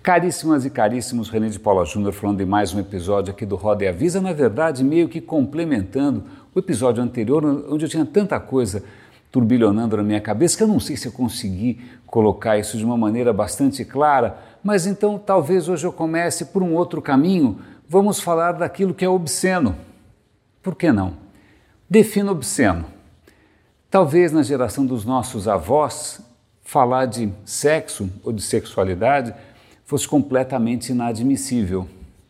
Caríssimas e caríssimos, René de Paula Júnior falando de mais um episódio aqui do Roda e Avisa, na verdade meio que complementando o episódio anterior, onde eu tinha tanta coisa turbilhonando na minha cabeça que eu não sei se eu consegui colocar isso de uma maneira bastante clara, mas então talvez hoje eu comece por um outro caminho. Vamos falar daquilo que é obsceno. Por que não? Defina obsceno. Talvez na geração dos nossos avós, falar de sexo ou de sexualidade fosse completamente inadmissível.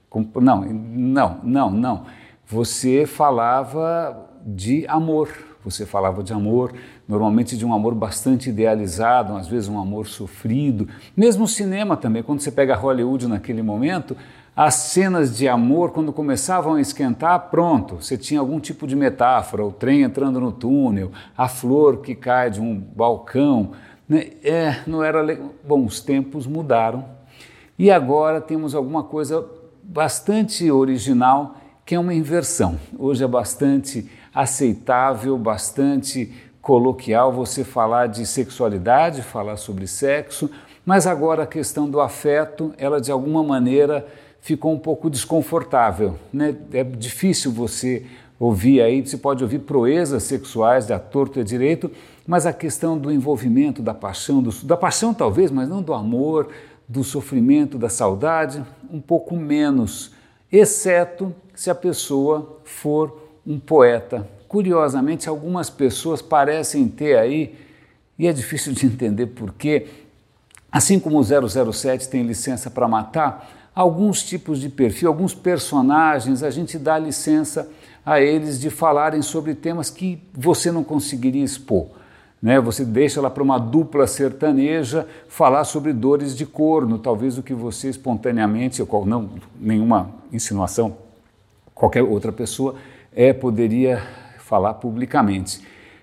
Não. Você falava de amor. Você falava de amor, normalmente de um amor bastante idealizado, às vezes um amor sofrido. Mesmo o cinema também, quando você pega Hollywood naquele momento, as cenas de amor, quando começavam a esquentar, pronto, você tinha algum tipo de metáfora, o trem entrando no túnel, a flor que cai de um balcão. Né? Não era legal. Bom, os tempos mudaram e agora temos alguma coisa bastante original, que é uma inversão. Hoje é bastante aceitável, bastante coloquial você falar de sexualidade, falar sobre sexo, mas agora a questão do afeto, ela de alguma maneira ficou um pouco desconfortável, né? É difícil você ouvir aí, você pode ouvir proezas sexuais de torto e a direito, mas a questão do envolvimento, da paixão talvez, mas não do amor, do sofrimento, da saudade, um pouco menos, exceto se a pessoa for um poeta. Curiosamente, algumas pessoas parecem ter aí, e é difícil de entender por quê, assim como o 007 tem licença para matar, alguns tipos de perfil, alguns personagens, a gente dá licença a eles de falarem sobre temas que você não conseguiria expor. Né? Você deixa lá para uma dupla sertaneja falar sobre dores de corno, talvez o que você espontaneamente, ou não nenhuma insinuação, qualquer outra pessoa poderia falar publicamente.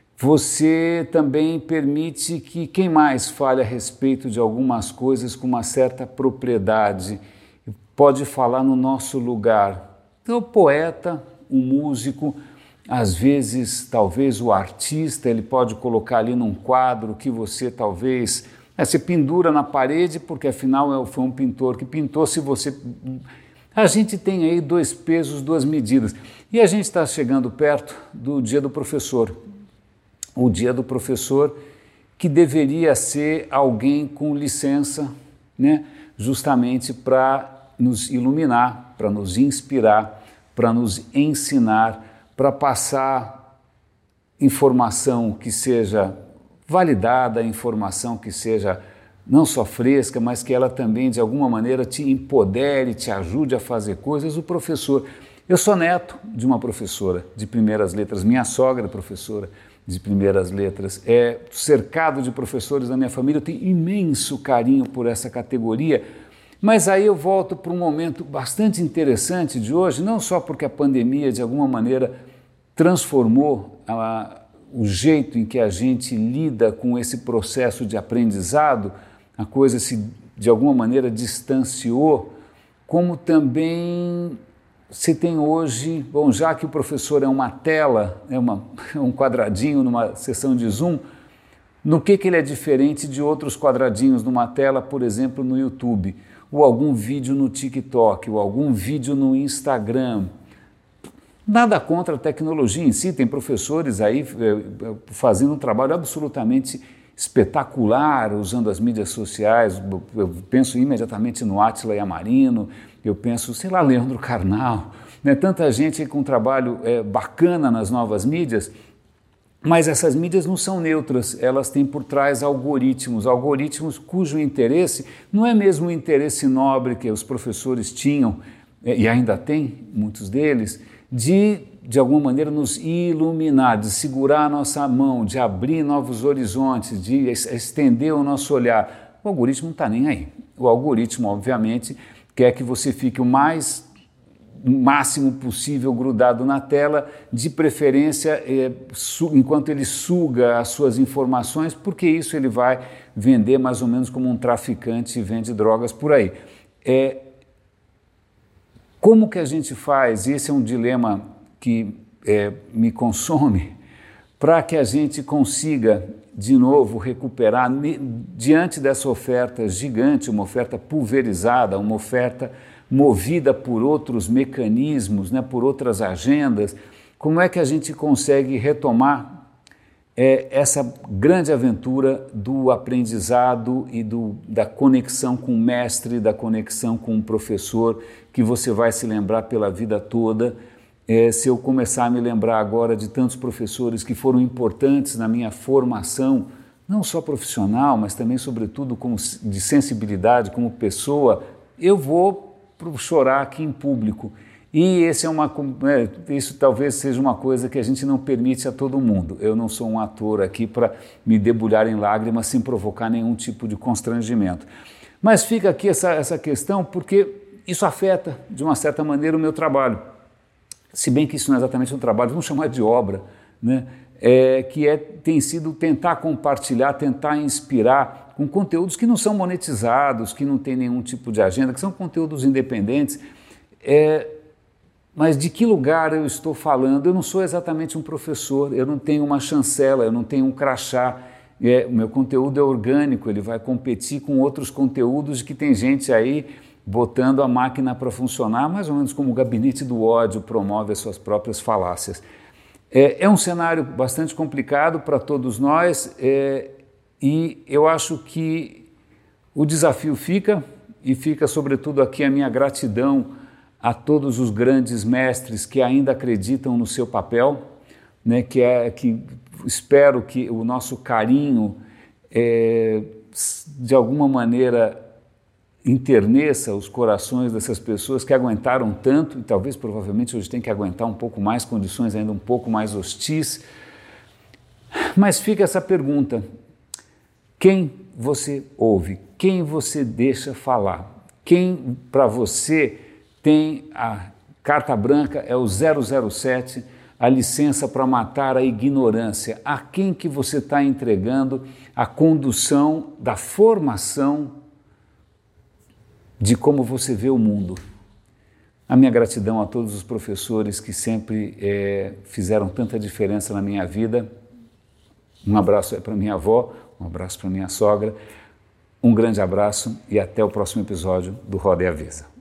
Você também permite que quem mais fale a respeito de algumas coisas com uma certa propriedade pode falar no nosso lugar. Então, o poeta, o músico, às vezes, talvez o artista, ele pode colocar ali num quadro que você talvez... você pendura na parede porque afinal foi um pintor que pintou, se você... A gente tem aí 2 pesos, 2 medidas. E a gente está chegando perto do Dia do Professor. O Dia do Professor que deveria ser alguém com licença, né? Justamente para nos iluminar, para nos inspirar, para nos ensinar, para passar informação que seja validada, informação que seja não só fresca, mas que ela também de alguma maneira te empodere, te ajude a fazer coisas. O professor, eu sou neto de uma professora de primeiras letras, minha sogra é professora de primeiras letras, cercado de professores da minha família, eu tenho imenso carinho por essa categoria, mas aí eu volto para um momento bastante interessante de hoje, não só porque a pandemia de alguma maneira transformou o jeito em que a gente lida com esse processo de aprendizado, a coisa se de alguma maneira distanciou, como também se tem hoje, bom, já que o professor é uma tela, um quadradinho numa sessão de Zoom, no que ele é diferente de outros quadradinhos numa tela, por exemplo, no YouTube, ou algum vídeo no TikTok, ou algum vídeo no Instagram. Nada contra a tecnologia em si, tem professores aí fazendo um trabalho absolutamente espetacular, usando as mídias sociais. Eu penso imediatamente no Átila Yamarino, eu penso, sei lá, Leandro Carnal, né? Tanta gente com um trabalho bacana nas novas mídias, mas essas mídias não são neutras, elas têm por trás algoritmos cujo interesse não é mesmo o interesse nobre que os professores tinham, e ainda têm, muitos deles, de alguma maneira nos iluminar, de segurar a nossa mão, de abrir novos horizontes, de estender o nosso olhar. O algoritmo não está nem aí. O algoritmo, obviamente, quer que você fique o máximo possível grudado na tela, de preferência enquanto ele suga as suas informações, porque isso ele vai vender mais ou menos como um traficante vende drogas por aí. Como que a gente faz? E esse é um dilema que me consome, para que a gente consiga de novo recuperar diante dessa oferta gigante, uma oferta pulverizada, uma oferta movida por outros mecanismos, né, por outras agendas, como é que a gente consegue retomar essa grande aventura do aprendizado e da conexão com o mestre, da conexão com o professor, que você vai se lembrar pela vida toda. Se eu começar a me lembrar agora de tantos professores que foram importantes na minha formação, não só profissional, mas também, sobretudo, de sensibilidade, como pessoa, eu vou chorar aqui em público. E isso talvez seja uma coisa que a gente não permite a todo mundo. Eu não sou um ator aqui para me debulhar em lágrimas sem provocar nenhum tipo de constrangimento. Mas fica aqui essa questão porque isso afeta, de uma certa maneira, o meu trabalho. Se bem que isso não é exatamente um trabalho, vamos chamar de obra, né? Tem sido tentar compartilhar, tentar inspirar com conteúdos que não são monetizados, que não tem nenhum tipo de agenda, que são conteúdos independentes. Mas de que lugar eu estou falando? Eu não sou exatamente um professor, eu não tenho uma chancela, eu não tenho um crachá. O meu conteúdo é orgânico, ele vai competir com outros conteúdos que tem gente aí botando a máquina para funcionar, mais ou menos como o gabinete do ódio promove as suas próprias falácias. É um cenário bastante complicado para todos nós e eu acho que o desafio fica, e fica sobretudo aqui a minha gratidão a todos os grandes mestres que ainda acreditam no seu papel, né, que espero que o nosso carinho de alguma maneira enterneça os corações dessas pessoas que aguentaram tanto e talvez provavelmente hoje tem que aguentar um pouco mais, condições ainda um pouco mais hostis. Mas fica essa pergunta: quem você ouve? Quem você deixa falar? Quem para você tem a carta branca, é o 007, a licença para matar a ignorância? A quem que você está entregando a condução da formação de como você vê o mundo? A minha gratidão a todos os professores que sempre fizeram tanta diferença na minha vida. Um abraço para minha avó, um abraço para minha sogra, um grande abraço e até o próximo episódio do Roda e Avisa.